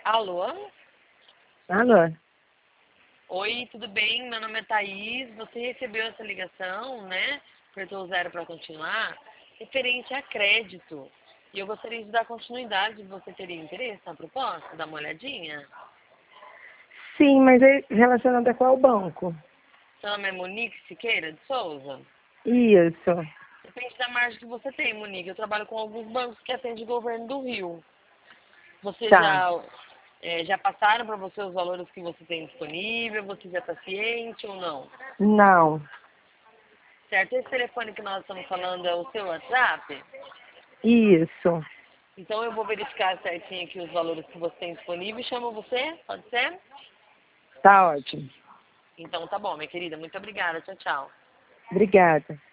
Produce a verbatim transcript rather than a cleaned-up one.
Alô? Alô? Oi, tudo bem? Meu nome é Thaís. Você recebeu essa ligação, né? Apertou o zero para continuar, referente a crédito. E eu gostaria de dar continuidade. Você teria interesse na proposta? Dá uma olhadinha? Sim, mas é relacionado a qual banco? Seu nome é Monique Siqueira de Souza? Isso. Depende da margem que você tem, Monique. Eu trabalho com alguns bancos que atendem o governo do Rio. Você Tá. já, é, já passaram para você os valores que você tem disponível? Você já está ciente ou não? Não. Certo? Esse telefone que nós estamos falando é o seu WhatsApp? Isso. Então eu vou verificar certinho aqui os valores que você tem disponível e chamo você, pode ser? Tá ótimo. Então tá bom, minha querida. Muito obrigada. Tchau, tchau. Obrigada.